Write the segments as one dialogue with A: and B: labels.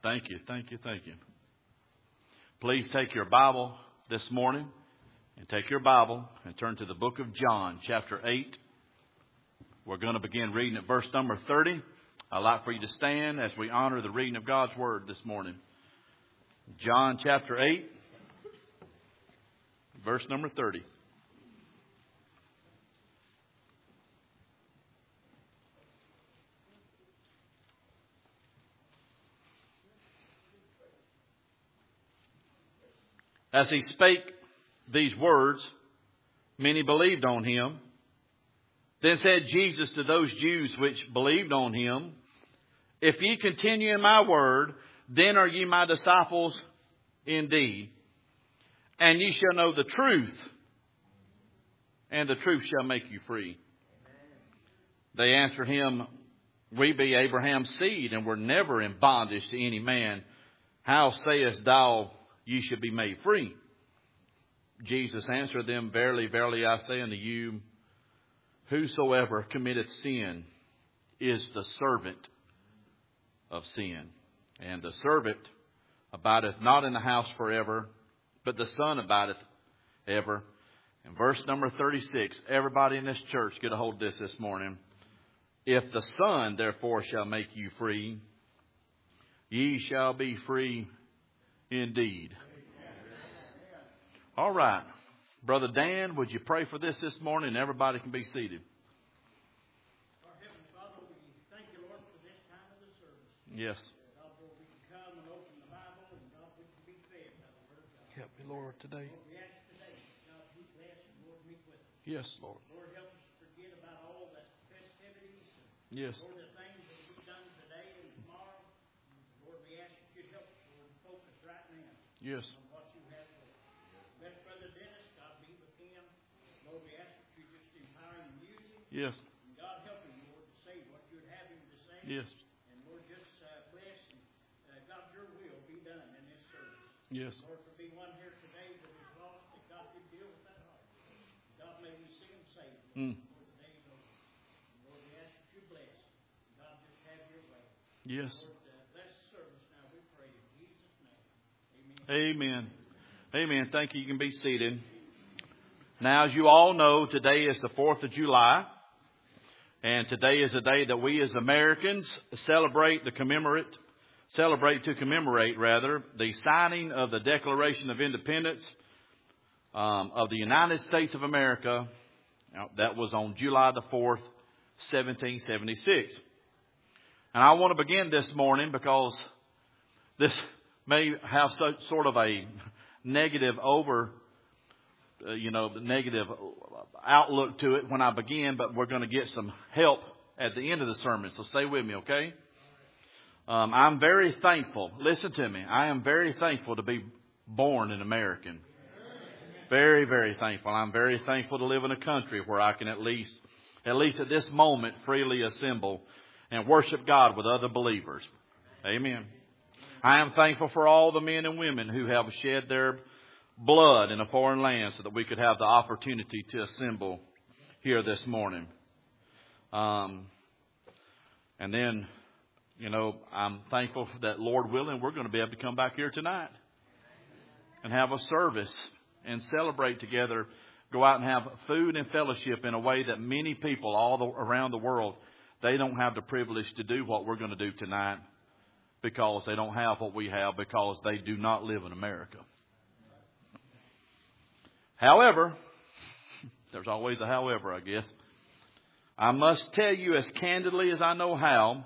A: Thank you, thank you, thank you. Please take your Bible this morning and take your Bible and turn to the book of John, chapter 8. We're going to begin reading at verse number 30. I'd like for you to stand as we honor the reading of God's Word this morning. John chapter 8, verse number 30. As he spake these words, many believed on him. Then said Jesus to those Jews which believed on him, If ye continue in my word, then are ye my disciples indeed. And ye shall know the truth, and the truth shall make you free. They answered him, We be Abraham's seed, and were never in bondage to any man. How sayest thou, ye should be made free? Jesus answered them, Verily, verily, I say unto you, whosoever committeth sin is the servant of sin. And the servant abideth not in the house forever, but the Son abideth ever. And verse number 36, everybody in this church get a hold of this morning. If the Son therefore shall make you free, ye shall be free indeed. All right. Brother Dan, would you pray for this morning? Everybody can be seated.
B: Our Heavenly Father, we thank you, Lord, for this time of the service.
A: Yes.
B: God, Lord, we can come and open the Bible, and God, we can be fed by the Word of God.
C: Help me, Lord, today.
B: Lord, we ask today, God, be blessed and Lord, meet with us.
C: Yes, Lord.
B: Lord, help us to forget about all the festivities and
A: Yes.
B: Lord, the things that we've done today and tomorrow. Lord, we ask that you help us, Lord, to focus right now
A: Yes.
B: on what you have for us. Bless Brother Dennis, God be with him. Lord, we ask that you just empower him and use him.
A: Yes.
B: And God help him, Lord, to say what you would have him to say.
A: Yes.
B: And Lord, just bless and God, your will be done in this service.
A: Yes.
B: Lord, for be one here today that is lost, that God could deal with that heart. God, may we see him saved before the day is over. And Lord, we ask that you bless. God, just have your way.
A: Yes.
B: Lord, bless the service now, we pray in Jesus' name. Amen.
A: Amen. Amen. Thank you. You can be seated. Now, as you all know, today is the 4th of July. And today is a day that we as Americans celebrate to commemorate the signing of the Declaration of Independence of the United States of America. That was on July the 4th, 1776. And I want to begin this morning because this may have sort of a negative negative outlook to it when I begin, but we're going to get some help at the end of the sermon. So stay with me, okay? I'm very thankful. Listen to me. I am very thankful to be born an American. Very, very thankful. I'm very thankful to live in a country where I can at least at this moment, freely assemble and worship God with other believers. Amen. I am thankful for all the men and women who have shed their blood in a foreign land so that we could have the opportunity to assemble here this morning. And then, I'm thankful that, Lord willing, we're going to be able to come back here tonight and have a service and celebrate together, go out and have food and fellowship in a way that many people around the world, they don't have the privilege to do what we're going to do tonight because they don't have what we have because they do not live in America. However, there's always a however, I guess. I must tell you as candidly as I know how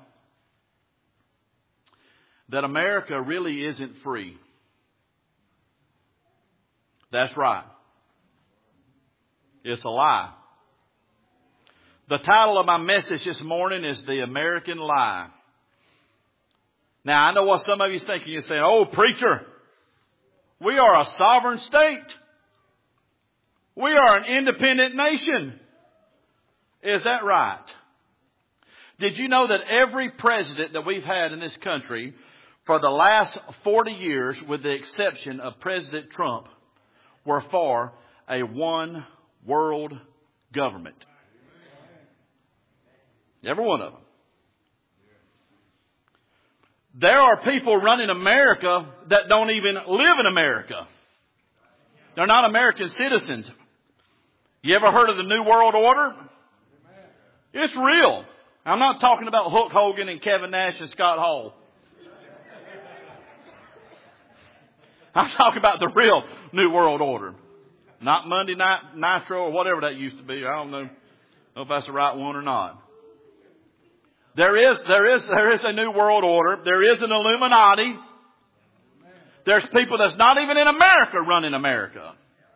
A: that America really isn't free. That's right. It's a lie. The title of my message this morning is The American Lie. Now, I know what some of you are thinking. You're saying, oh, preacher, we are a sovereign state. We are an independent nation. Is that right? Did you know that every president that we've had in this country for the last 40 years, with the exception of President Trump, were for a one world government? Every one of them. There are people running America that don't even live in America. They're not American citizens. You ever heard of the New World Order? It's real. I'm not talking about Hulk Hogan and Kevin Nash and Scott Hall. I'm talking about the real New World Order. Not Monday Night Nitro or whatever that used to be. I don't know if that's the right one or not. There is a New World Order. There is an Illuminati. There's people that's not even in America running America.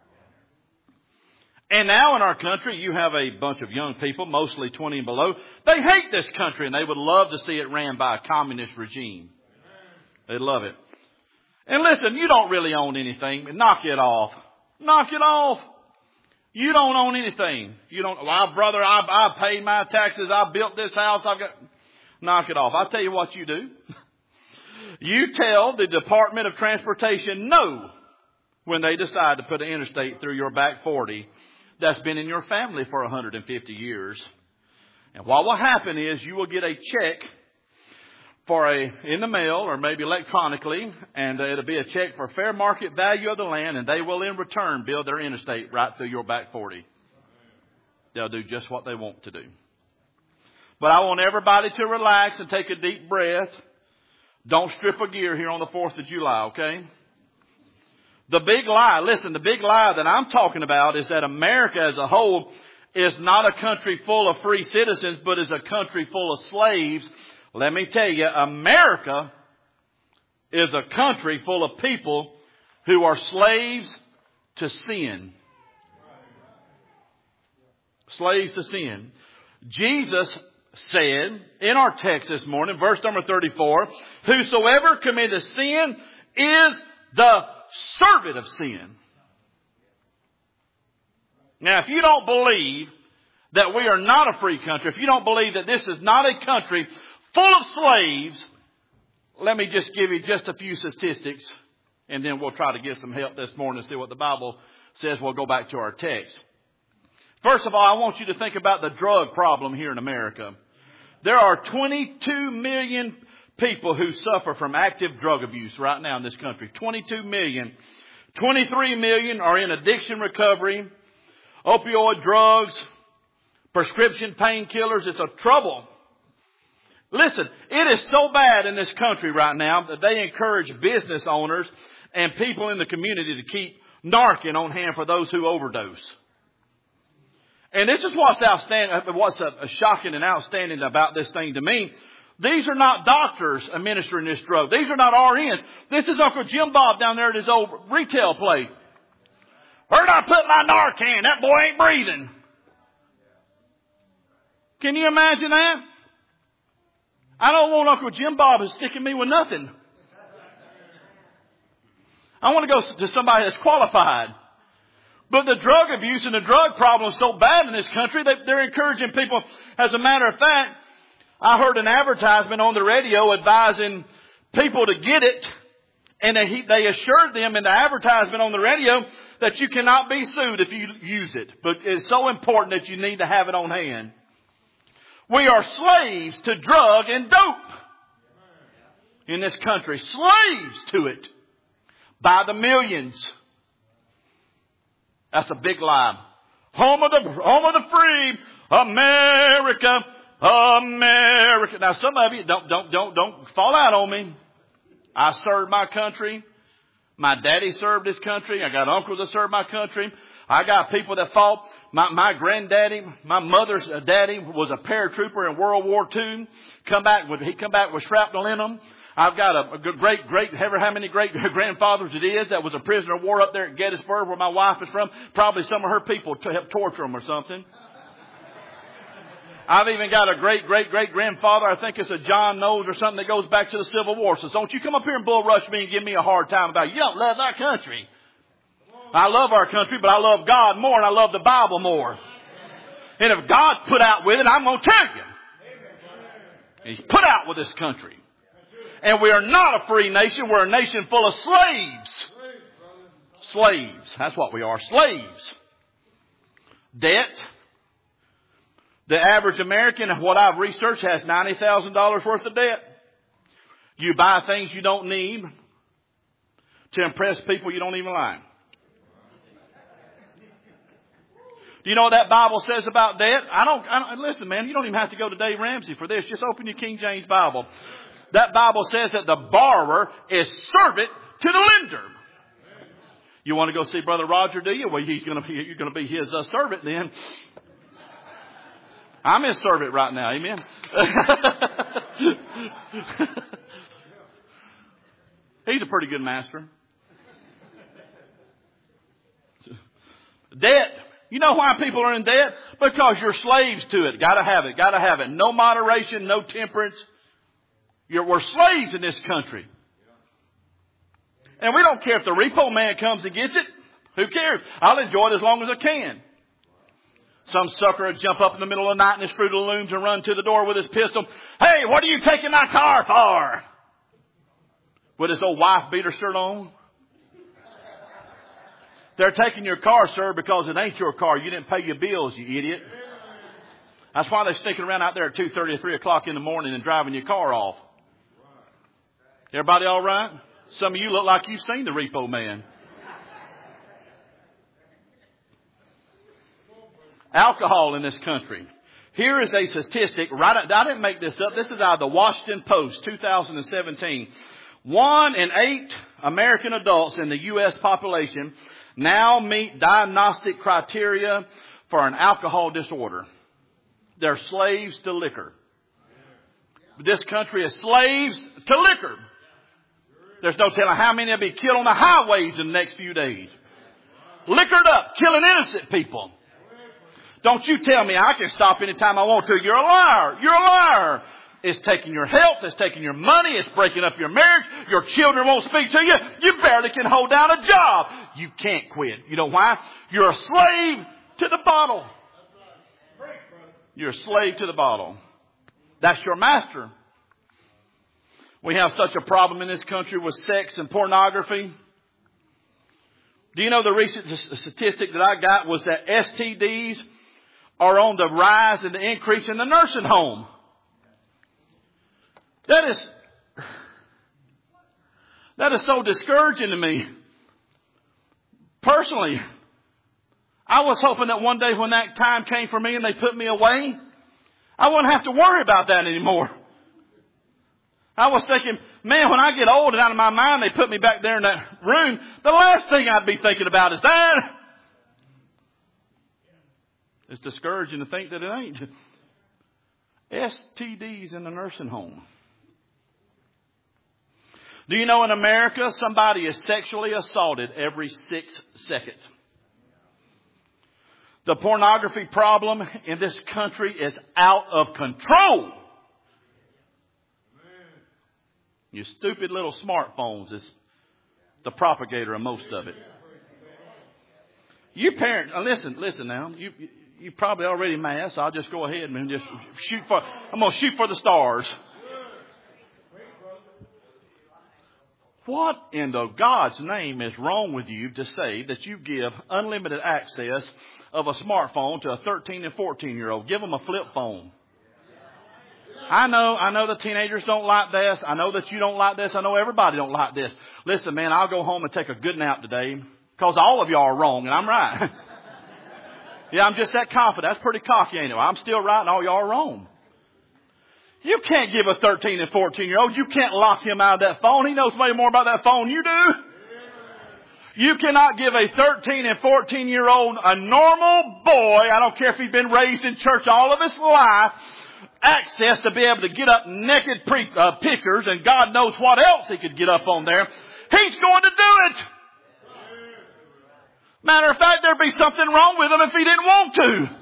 A: And now in our country, you have a bunch of young people, mostly 20 and below. They hate this country and they would love to see it ran by a communist regime. They love it. And listen, you don't really own anything. Knock it off. Knock it off. You don't own anything. You don't, well, brother, I paid my taxes. I built this house. Knock it off. I'll tell you what you do. You tell the Department of Transportation no when they decide to put an interstate through your back 40 that's been in your family for 150 years. And what will happen is you will get a check in the mail or maybe electronically, and it'll be a check for fair market value of the land, and they will in return build their interstate right through your back 40. They'll do just what they want to do. But I want everybody to relax and take a deep breath. Don't strip a gear here on the 4th of July, okay? The big lie, listen, the big lie that I'm talking about is that America as a whole is not a country full of free citizens, but is a country full of slaves. Let me tell you, America is a country full of people who are slaves to sin. Slaves to sin. Jesus said in our text this morning, verse number 34, whosoever committeth sin is the servant of sin. Now, if you don't believe that we are not a free country, if you don't believe that this is not a country full of slaves, let me just give you just a few statistics, and then we'll try to get some help this morning to see what the Bible says. We'll go back to our text. First of all, I want you to think about the drug problem here in America. There are 22 million people who suffer from active drug abuse right now in this country. 22 million. 23 million are in addiction recovery, opioid drugs, prescription painkillers. It's a trouble. Listen, it is so bad in this country right now that they encourage business owners and people in the community to keep Narcan on hand for those who overdose. And this is what's outstanding, what's shocking and outstanding about this thing to me. These are not doctors administering this drug. These are not RNs. This is Uncle Jim Bob down there at his old retail place. Where'd I put my Narcan? That boy ain't breathing. Can you imagine that? I don't want Uncle Jim Bob sticking me with nothing. I want to go to somebody that's qualified. But the drug abuse and the drug problem is so bad in this country that they're encouraging people. As a matter of fact, I heard an advertisement on the radio advising people to get it. And they assured them in the advertisement on the radio that you cannot be sued if you use it. But it's so important that you need to have it on hand. We are slaves to drug and dope in this country. Slaves to it by the millions. That's a big lie. Home of the free, America, America. Now some of you don't fall out on me. I served my country. My daddy served his country. I got uncles that served my country. I got people that fought. My granddaddy, my mother's daddy was a paratrooper in World War II. He come back with shrapnel in him. I've got a great, ever how many great grandfathers it is that was a prisoner of war up there at Gettysburg where my wife is from. Probably some of her people to help torture them or something. I've even got a great grandfather. I think it's a John Knowles or something that goes back to the Civil War. So don't you come up here and bull rush me and give me a hard time about it. You don't love our country. I love our country, but I love God more and I love the Bible more. And if God put out with it, I'm going to tell you. He's put out with this country. And we are not a free nation. We're a nation full of slaves. Slaves. That's what we are. Slaves. Debt. The average American, what I've researched, has $90,000 worth of debt. You buy things you don't need to impress people you don't even like. Do you know what that Bible says about debt? Listen, man, you don't even have to go to Dave Ramsey for this. Just open your King James Bible. That Bible says that the borrower is servant to the lender. You want to go see Brother Roger, do you? Well, you're going to be his servant then. I'm his servant right now. Amen. He's a pretty good master. Debt. You know why people are in debt? Because you're slaves to it. Gotta have it. Gotta have it. No moderation, no temperance. We're slaves in this country. And we don't care if the repo man comes and gets it. Who cares? I'll enjoy it as long as I can. Some sucker would jump up in the middle of the night in his Fruit of the Looms and run to the door with his pistol. Hey, what are you taking my car for? With his old wife beater shirt on. They're taking your car, sir, because it ain't your car. You didn't pay your bills, you idiot. That's why they're sneaking around out there at 2:30 or 3 o'clock in the morning and driving your car off. Everybody all right? Some of you look like you've seen the repo man. Alcohol in this country. Here is a statistic. I didn't make this up. This is out of the Washington Post, 2017. 1 in 8 American adults in the U.S. population now meet diagnostic criteria for an alcohol disorder. They're slaves to liquor. This country is slaves to liquor. There's no telling how many will be killed on the highways in the next few days. Liquored up, killing innocent people. Don't you tell me I can stop anytime I want to. You're a liar. You're a liar. It's taking your health. It's taking your money. It's breaking up your marriage. Your children won't speak to you. You barely can hold down a job. You can't quit. You know why? You're a slave to the bottle. You're a slave to the bottle. That's your master. We have such a problem in this country with sex and pornography. Do you know the recent statistic that I got was that STDs are on the rise and the increase in the nursing home? That is so discouraging to me. Personally, I was hoping that one day when that time came for me and they put me away, I wouldn't have to worry about that anymore. I was thinking, man, when I get old and out of my mind, they put me back there in that room, the last thing I'd be thinking about is that. It's discouraging to think that it ain't. STDs in the nursing home. Do you know in America, somebody is sexually assaulted every 6 seconds? The pornography problem in this country is out of control. Your stupid little smartphones is the propagator of most of it. You parents, listen now. You probably already mad, so I'll just go ahead and just I'm going to shoot for the stars. What in the God's name is wrong with you to say that you give unlimited access of a smartphone to a 13 and 14-year-old? Give them a flip phone. I know the teenagers don't like this. I know that you don't like this. I know everybody don't like this. Listen, man, I'll go home and take a good nap today because all of y'all are wrong and I'm right. Yeah, I'm just that confident. That's pretty cocky, ain't it? I'm still right and all y'all are wrong. You can't give a 13 and 14-year-old. You can't lock him out of that phone. He knows way more about that phone than you do. You cannot give a 13 and 14-year-old, a normal boy, I don't care if he's been raised in church all of his life, access to be able to get up naked pictures and God knows what else he could get up on there. He's going to do it. Matter of fact, there'd be something wrong with him if he didn't want to.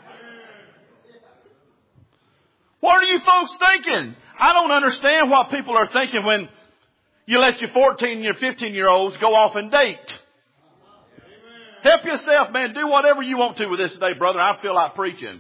A: What are you folks thinking? I don't understand what people are thinking when you let your 14 and your 15-year-olds go off and date. Help yourself, man. Do whatever you want to with this today, brother. I feel like preaching.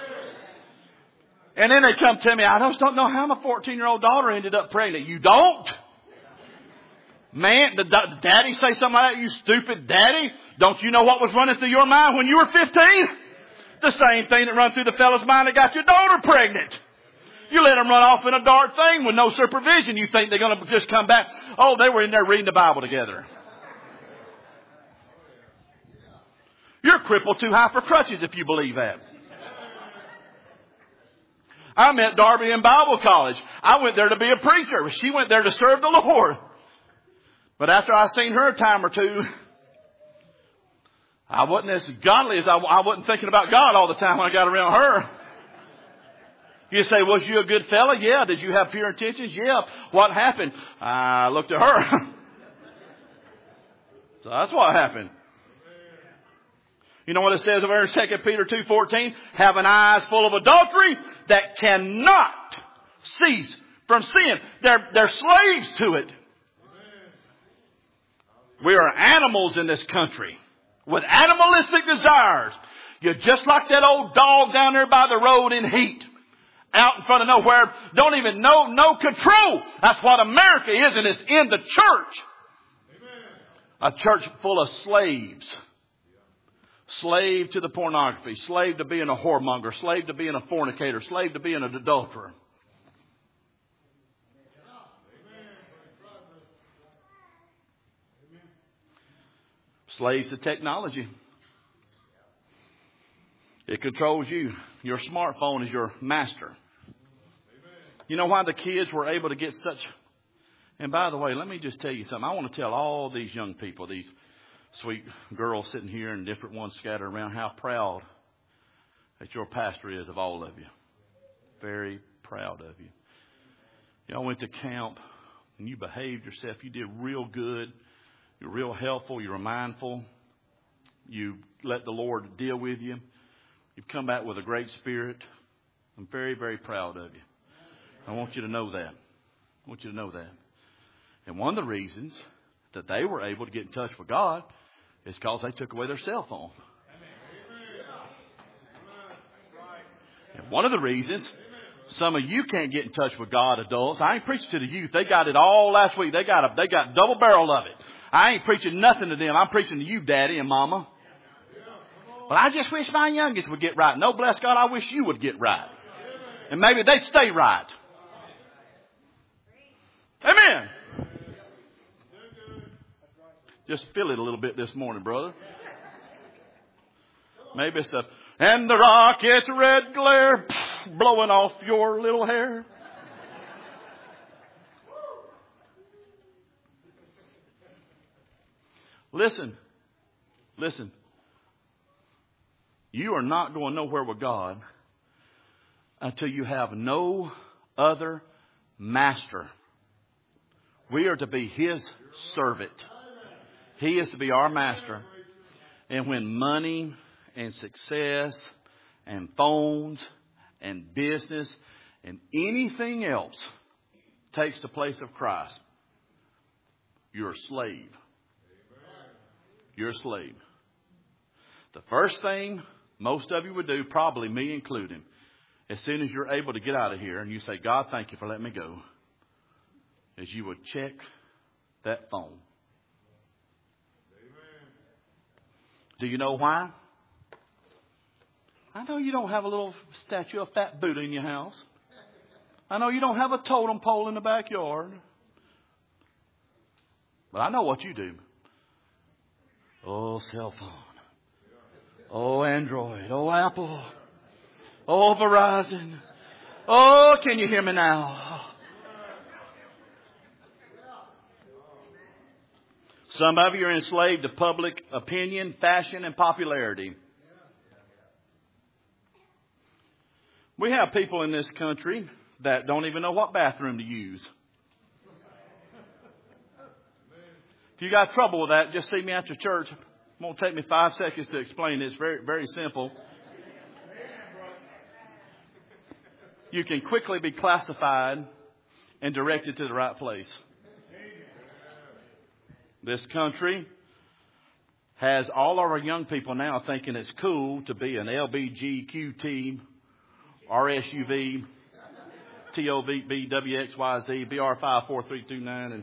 A: And then they come to me, I just don't know how my 14-year-old daughter ended up pregnant. You don't? Man, did daddy say something like that? You stupid daddy. Don't you know what was running through your mind when you were 15? The same thing that run through the fellow's mind that got your daughter pregnant. You let them run off in a dark thing with no supervision. You think they're going to just come back. Oh, they were in there reading the Bible together. You're crippled too high for crutches if you believe that. I met Darby in Bible college. I went there to be a preacher. She went there to serve the Lord. But after I seen her a time or two, I wasn't as godly as I wasn't thinking about God all the time when I got around her. You say, was you a good fella? Yeah. Did you have pure intentions? Yeah. What happened? I looked at her. So that's what happened. You know what it says over in 2 Peter 2:14? Having eyes full of adultery that cannot cease from sin. They're slaves to it. We are animals in this country with animalistic desires. You're just like that old dog down there by the road in heat. Out in front of nowhere. Don't even know, no control. That's what America is, and it's in the church. A church full of slaves. Slave to the pornography. Slave to being a whoremonger. Slave to being a fornicator. Slave to being an adulterer. Slaves to technology. It controls you. Your smartphone is your master. You know why the kids were able to get such... And by the way, let me just tell you something. I want to tell all these young people, these sweet girls sitting here and different ones scattered around, how proud that your pastor is of all of you. Very proud of you. Y'all went to camp and you behaved yourself. You did real good. You're real helpful. You were mindful. You let the Lord deal with you. You've come back with a great spirit. I'm very, very proud of you. I want you to know that. I want you to know that. And one of the reasons that they were able to get in touch with God is because they took away their cell phone. And one of the reasons some of you can't get in touch with God, adults, I ain't preaching to the youth. They got it all last week. They got double barrel of it. I ain't preaching nothing to them. I'm preaching to you, Daddy and Mama. But I just wish my youngest would get right. No, bless God, I wish you would get right. And maybe they'd stay right. Amen. Just feel it a little bit this morning, brother. Maybe it's and the rocket's red glare blowing off your little hair. Listen. You are not going nowhere with God until you have no other master. We are to be His servant. He is to be our master. And when money and success and phones and business and anything else takes the place of Christ, you're a slave. You're a slave. The first thing most of you would do, probably me including, as soon as you're able to get out of here and you say, God, thank you for letting me go, is you would check that phone. Do you know why? I know you don't have a little statue of Fat Buddha in your house. I know you don't have a totem pole in the backyard. But I know what you do. Oh, cell phone. Oh, Android. Oh, Apple. Oh, Verizon. Oh, can you hear me now? Some of you are enslaved to public opinion, fashion, and popularity. We have people in this country that don't even know what bathroom to use. If you got trouble with that, just see me after church. It won't take me 5 seconds to explain it. It's very, very simple. You can quickly be classified and directed to the right place. This country has all of our young people now thinking it's cool to be an LBGQT, RSUV, TOVB, WXYZ, BR54329,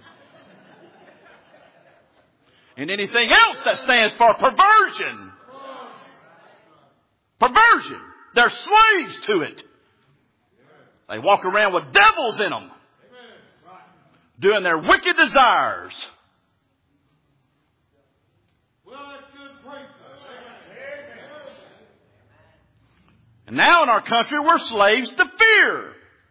A: and anything else that stands for perversion. Perversion. They're slaves to it. They walk around with devils in them, doing their wicked desires. And now in our country, we're slaves to fear.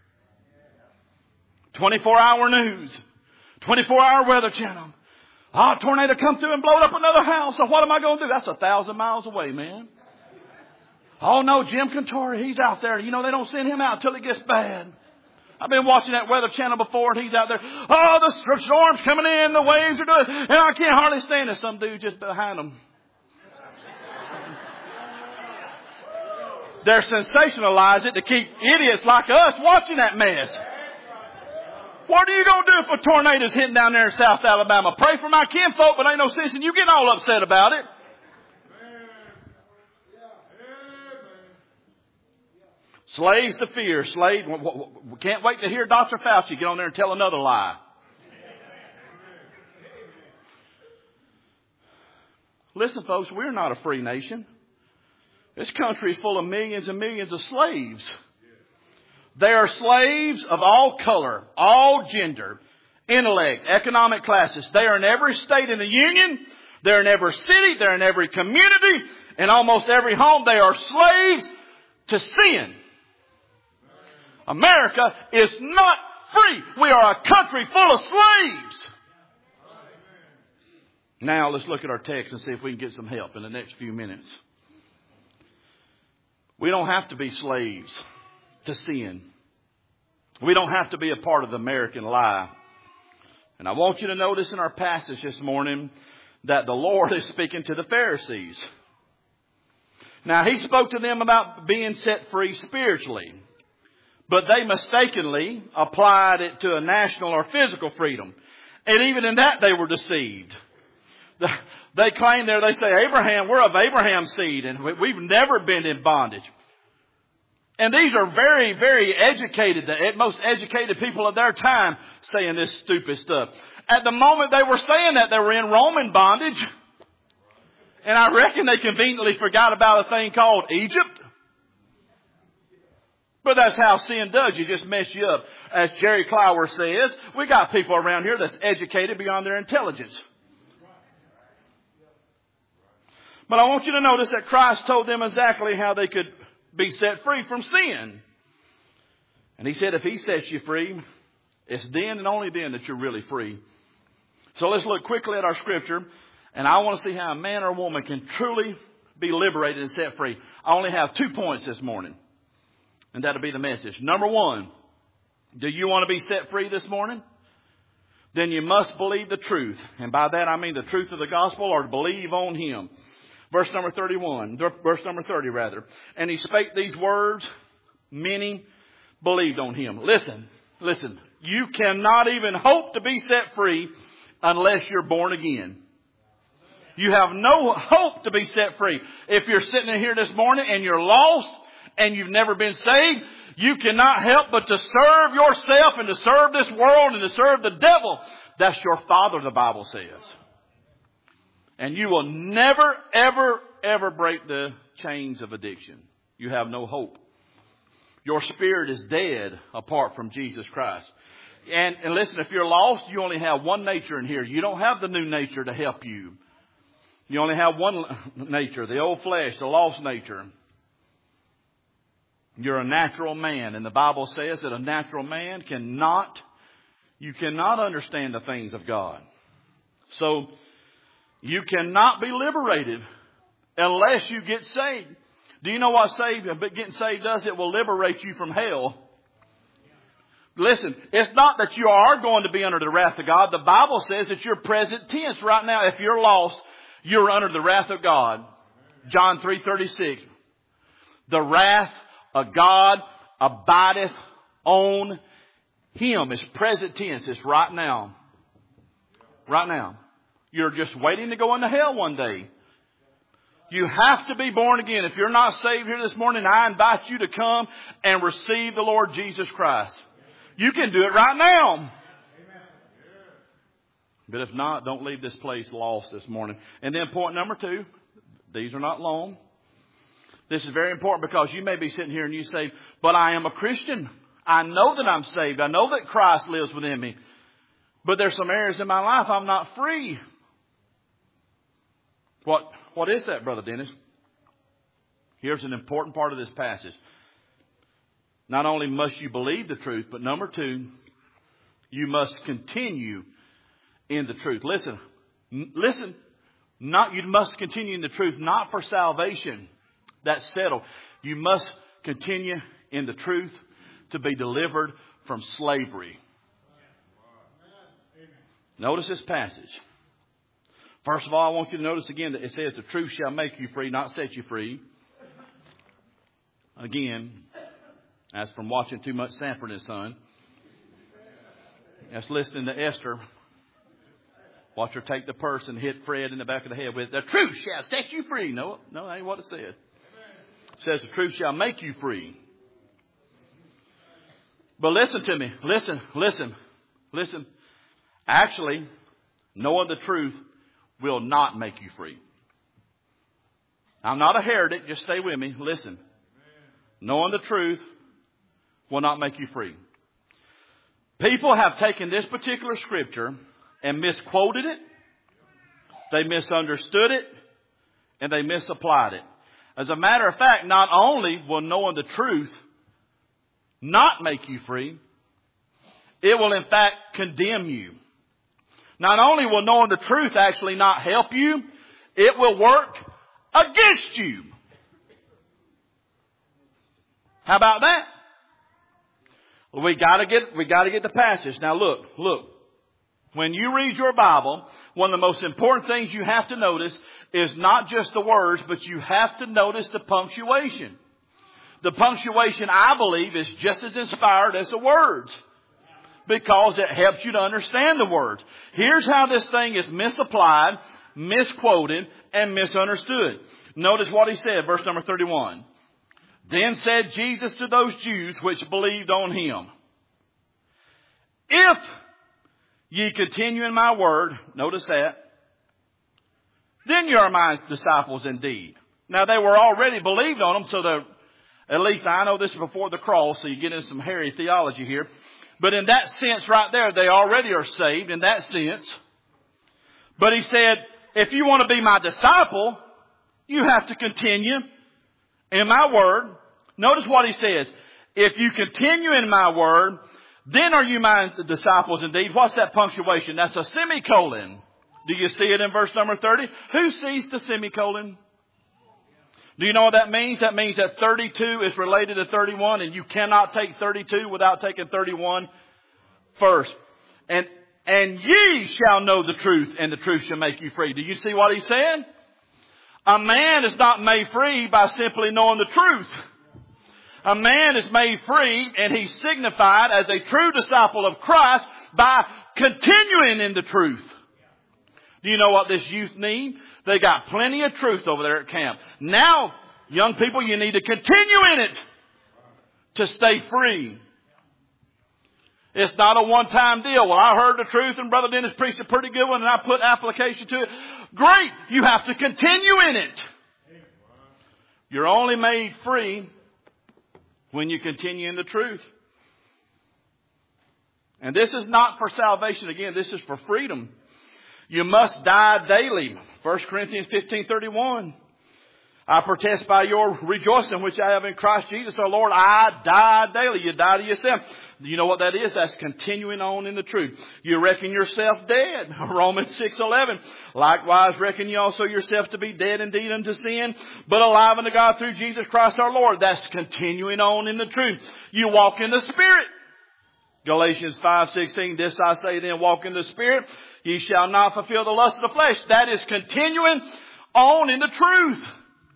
A: 24-hour news, 24-hour weather channel. A tornado come through and blowed up another house. So what am I going to do? That's 1,000 miles away, man. Oh no, Jim Cantore, he's out there. You know, they don't send him out until it gets bad. I've been watching that weather channel before, and he's out there. Oh, the storm's coming in, the waves are doing, and I can't hardly stand it. Some dude just behind him. They're sensationalize it to keep idiots like us watching that mess. What are you going to do if a tornado's hitting down there in South Alabama? Pray for my kinfolk, but ain't no sense in you getting all upset about it. Slaves to fear. Slaves. We can't wait to hear Dr. Fauci get on there and tell another lie. Listen, folks, we're not a free nation. This country is full of millions and millions of slaves. They are slaves of all color, all gender, intellect, economic classes. They are in every state in the union. They're in every city. They're in every community. In almost every home, they are slaves to sin. America is not free. We are a country full of slaves. Now let's look at our text and see if we can get some help in the next few minutes. We don't have to be slaves to sin. We don't have to be a part of the American lie. And I want you to notice in our passage this morning that the Lord is speaking to the Pharisees. Now, He spoke to them about being set free spiritually. But they mistakenly applied it to a national or physical freedom. And even in that they were deceived. They claim there, they say, Abraham, we're of Abraham's seed and we've never been in bondage. And these are very, very educated, the most educated people of their time saying this stupid stuff. At the moment they were saying that, they were in Roman bondage. And I reckon they conveniently forgot about a thing called Egypt. But that's how sin does. You just mess you up. As Jerry Clower says, we got people around here that's educated beyond their intelligence. But I want you to notice that Christ told them exactly how they could be set free from sin. And He said if He sets you free, it's then and only then that you're really free. So let's look quickly at our scripture. And I want to see how a man or a woman can truly be liberated and set free. I only have 2 points this morning. And that'll be the message. Number 1, do you want to be set free this morning? Then you must believe the truth. And by that I mean the truth of the gospel, or believe on Him. Verse number 30 rather. And He spake these words, many believed on Him. Listen. You cannot even hope to be set free unless you're born again. You have no hope to be set free. If you're sitting in here this morning and you're lost and you've never been saved, you cannot help but to serve yourself and to serve this world and to serve the devil. That's your father, the Bible says. And you will never, ever, ever break the chains of addiction. You have no hope. Your spirit is dead apart from Jesus Christ. And listen, if you're lost, you only have one nature in here. You don't have the new nature to help you. You only have one nature, the old flesh, the lost nature. You're a natural man. And the Bible says that a natural man cannot understand the things of God. So you cannot be liberated unless you get saved. Do you know what getting saved does? It will liberate you from hell. Listen, it's not that you are going to be under the wrath of God. The Bible says that you're present tense right now. If you're lost, you're under the wrath of God. John 3:36. The wrath of God abideth on him. It's present tense. It's right now. Right now. You're just waiting to go into hell one day. You have to be born again. If you're not saved here this morning, I invite you to come and receive the Lord Jesus Christ. You can do it right now. But if not, don't leave this place lost this morning. And then point number 2, these are not long. This is very important because you may be sitting here and you say, but I am a Christian. I know that I'm saved. I know that Christ lives within me. But there's some areas in my life I'm not free. What is that, Brother Dennis? Here's an important part of this passage. Not only must you believe the truth, but number two, you must continue in the truth. Listen. You must continue in the truth, not for salvation. That's settled. You must continue in the truth to be delivered from slavery. Notice this passage. First of all, I want you to notice again that it says the truth shall make you free, not set you free. Again, that's from watching too much Sanford and Son. That's listening to Esther. Watch her take the purse and hit Fred in the back of the head with, the truth shall set you free. No, that ain't what it said. It says the truth shall make you free. But listen to me. Listen. Actually, knowing the truth will not make you free. I'm not a heretic. Just stay with me. Listen. Knowing the truth will not make you free. People have taken this particular scripture and misquoted it. They misunderstood it. And they misapplied it. As a matter of fact, not only will knowing the truth not make you free, it will in fact condemn you. Not only will knowing the truth actually not help you, it will work against you. How about that? Well, we gotta get the passage. Now look. When you read your Bible, one of the most important things you have to notice is not just the words, but you have to notice the punctuation. The punctuation, I believe, is just as inspired as the words, because it helps you to understand the words. Here's how this thing is misapplied, misquoted, and misunderstood. Notice what he said, verse number 31. Then said Jesus to those Jews which believed on him, if ye continue in my word, notice that, then you are my disciples indeed. Now they were already believed on him, so at least I know this is before the cross, so you get into some hairy theology here. But in that sense right there, they already are saved in that sense. But he said, if you want to be my disciple, you have to continue in my word. Notice what he says. If you continue in my word, then are you my disciples indeed. What's that punctuation? That's a semicolon. Do you see it in verse number 30? Who sees the semicolon? Do you know what that means? That means that 32 is related to 31, and you cannot take 32 without taking 31 first. And ye shall know the truth, and the truth shall make you free. Do you see what he said? A man is not made free by simply knowing the truth. A man is made free, and he's signified as a true disciple of Christ by continuing in the truth. Do you know what this youth need? They got plenty of truth over there at camp. Now, young people, you need to continue in it to stay free. It's not a one-time deal. Well, I heard the truth and Brother Dennis preached a pretty good one and I put application to it. Great! You have to continue in it. You're only made free when you continue in the truth. And this is not for salvation. Again, this is for freedom. You must die daily. 1 Corinthians 15:31. I protest by your rejoicing which I have in Christ Jesus our Lord. I die daily. You die to yourself. Do you know what that is? That's continuing on in the truth. You reckon yourself dead. Romans 6:11. Likewise reckon you also yourself to be dead indeed unto sin, but alive unto God through Jesus Christ our Lord. That's continuing on in the truth. You walk in the Spirit. Galatians 5:16, this I say then, walk in the Spirit. Ye shall not fulfill the lust of the flesh. That is continuing on in the truth.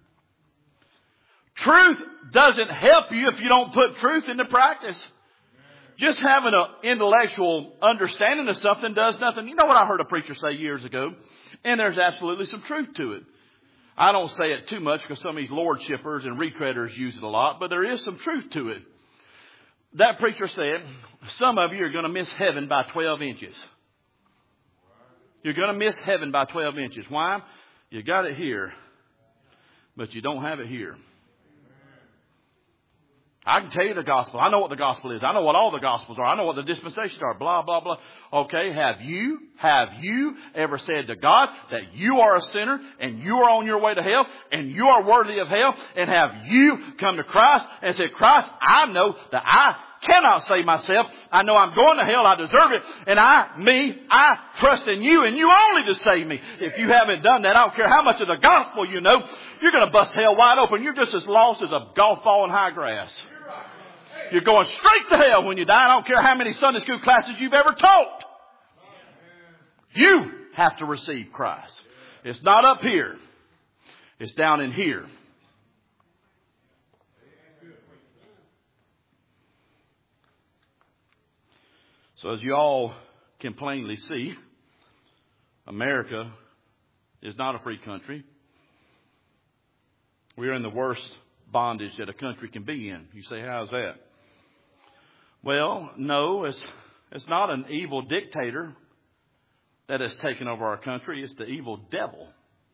A: Truth doesn't help you if you don't put truth into practice. Just having an intellectual understanding of something does nothing. You know what I heard a preacher say years ago? And there's absolutely some truth to it. I don't say it too much because some of these lordshippers and retreaders use it a lot, but there is some truth to it. That preacher said, some of you are going to miss heaven by 12 inches. You're going to miss heaven by 12 inches. Why? You got it here, but you don't have it here. I can tell you the gospel. I know what the gospel is. I know what all the gospels are. I know what the dispensations are. Blah, blah, blah. Okay, have you ever said to God that you are a sinner and you are on your way to hell and you are worthy of hell? And have you come to Christ and said, Christ, I know that I cannot save myself. I know I'm going to hell. I deserve it. And I trust in you and you only to save me. If you haven't done that, I don't care how much of the gospel you know, you're going to bust hell wide open. You're just as lost as a golf ball in high grass. You're going straight to hell when you die. I don't care how many Sunday school classes you've ever taught. You have to receive Christ. It's not up here. It's down in here. So as you all can plainly see, America is not a free country. We're in the worst bondage that a country can be in. You say, how's that? Well, no, it's not an evil dictator that has taken over our country. It's the evil devil.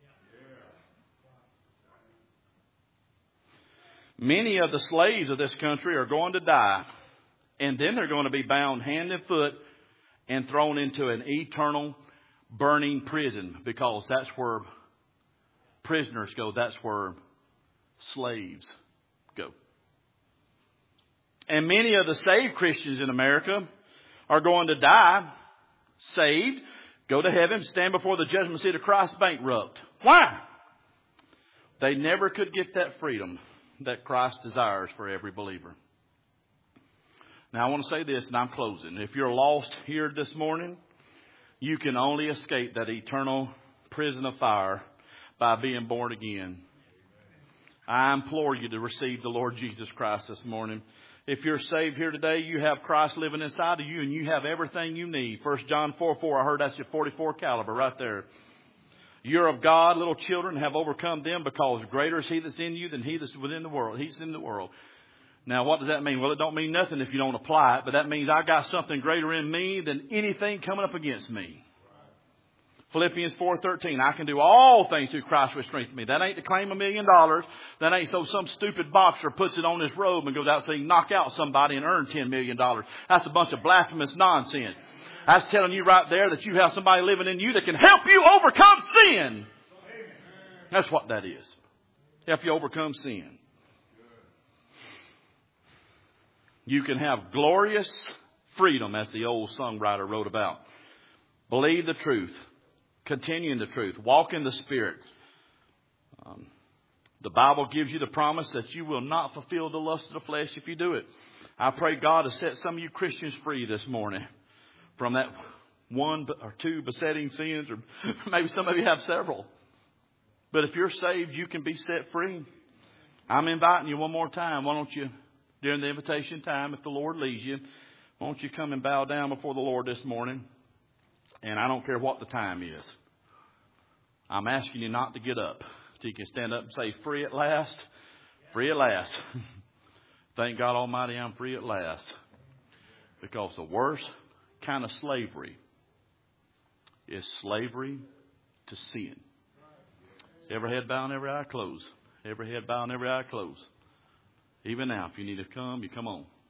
A: Many of the slaves of this country are going to die. And then they're going to be bound hand and foot and thrown into an eternal burning prison. Because that's where prisoners go. That's where slaves go. And many of the saved Christians in America are going to die, saved, go to heaven, stand before the judgment seat of Christ bankrupt. Why? They never could get that freedom that Christ desires for every believer. Now I want to say this and I'm closing. If you're lost here this morning, you can only escape that eternal prison of fire by being born again. I implore you to receive the Lord Jesus Christ this morning. If you're saved here today, you have Christ living inside of you and you have everything you need. 1 John 4:4, I heard that's your .44 caliber right there. You're of God, little children, have overcome them because greater is He that's in you than he that's within the world. He's in the world. Now, what does that mean? Well, it don't mean nothing if you don't apply it, but that means I got something greater in me than anything coming up against me. Philippians 4:13, I can do all things through Christ which strengthens me. That ain't to claim $1 million. That ain't so some stupid boxer puts it on his robe and goes out so he can knock out somebody and earn $10 million. That's a bunch of blasphemous nonsense. That's telling you right there that you have somebody living in you that can help you overcome sin. That's what that is. Help you overcome sin. You can have glorious freedom, as the old songwriter wrote about. Believe the truth. Continue in the truth. Walk in the Spirit. The Bible gives you the promise that you will not fulfill the lust of the flesh if you do it. I pray God to set some of you Christians free this morning from that one or two besetting sins, or maybe some of you have several. But if you're saved, you can be set free. I'm inviting you one more time. Why don't you, during the invitation time, if the Lord leads you, why don't you come and bow down before the Lord this morning? And I don't care what the time is. I'm asking you not to get up till you can stand up and say, free at last. Free at last. Thank God Almighty, I'm free at last. Because the worst kind of slavery is slavery to sin. Every head bowed and every eye closed. Every head bowed and every eye closed. Even now, if you need to come, you come on.